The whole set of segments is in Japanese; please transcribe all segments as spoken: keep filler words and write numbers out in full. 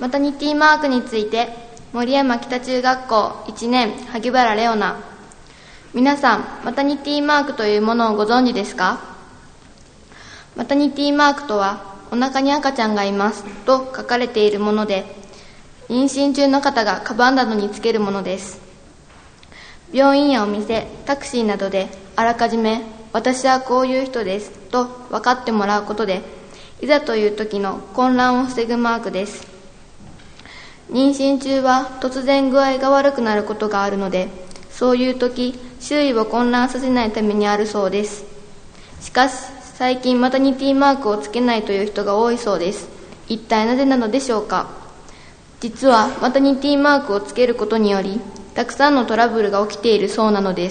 マタニティマークについて、森山北中学校いちねん萩原レオナ。皆さん、マタニティマークというものをご存知ですか？マタニティマークとは、お腹に赤ちゃんがいますと書かれているもので、妊娠中の方がカバンなどにつけるものです。病院やお店、タクシーなどであらかじめ私はこういう人ですと分かってもらうことで、いざという時の混乱を防ぐマークです。妊娠中は突然具合が悪くなることがあるので、そういう時、周囲を混乱させないためにあるそうです。しかし、最近マタニティマークをつけないという人が多いそうです。一体なぜなのでしょうか？実はマタニティマークをつけることにより、たくさんのトラブルが起きているそうなのです。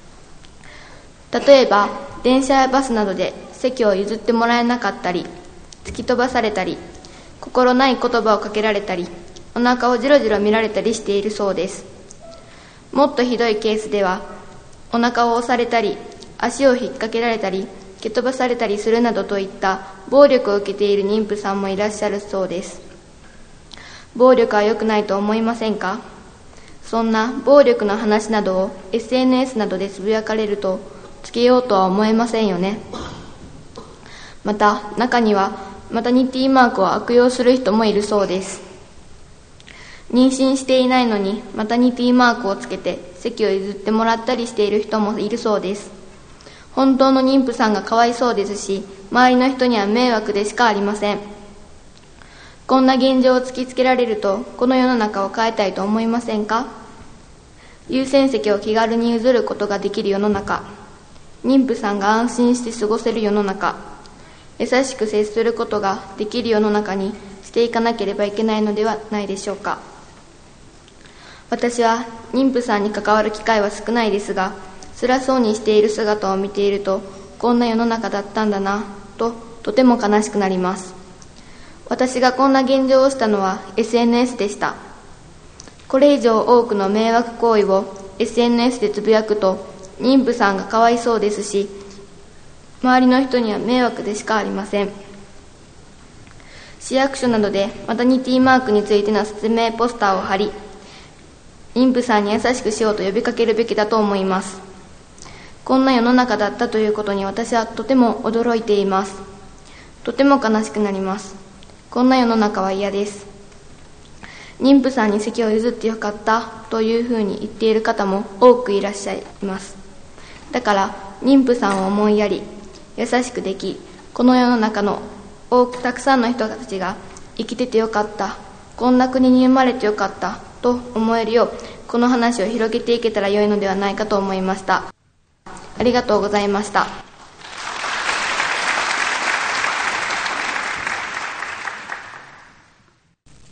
例えば、電車やバスなどで席を譲ってもらえなかったり、突き飛ばされたり、心ない言葉をかけられたり、お腹をじろじろ見られたりしているそうです。もっとひどいケースでは、お腹を押されたり、足を引っ掛けられたり、蹴飛ばされたりするなどといった暴力を受けている妊婦さんもいらっしゃるそうです。暴力は良くないと思いませんか？そんな暴力の話などを エスエヌエス などでつぶやかれると、つけようとは思えませんよね。また、中にはマタニティマークを悪用する人もいるそうです。妊娠していないのにマタニティマークをつけて席を譲ってもらったりしている人もいるそうです。本当の妊婦さんがかわいそうですし、周りの人には迷惑でしかありません。こんな現状を突きつけられると、この世の中を変えたいと思いませんか？優先席を気軽に譲ることができる世の中、妊婦さんが安心して過ごせる世の中、優しく接することができる世の中にしていかなければいけないのではないでしょうか。私は妊婦さんに関わる機会は少ないですが、辛そうにしている姿を見ていると、こんな世の中だったんだなと、とても悲しくなります。私がこんな現状をしたのは エスエヌエス でした。これ以上多くの迷惑行為を エスエヌエス でつぶやくと、妊婦さんがかわいそうですし、周りの人には迷惑でしかありません。市役所などでマタニティマークについての説明ポスターを貼り、妊婦さんに優しくしようと呼びかけるべきだと思います。こんな世の中だったということに私はとても驚いています。とても悲しくなります。こんな世の中は嫌です。妊婦さんに席を譲ってよかったというふうに言っている方も多くいらっしゃいます。だから妊婦さんを思いやり、優しくでき、この世の中の多くたくさんの人たちが生きててよかった、こんな国に生まれてよかったと思えるよう、この話を広げていけたら良いのではないかと思いました。ありがとうございました。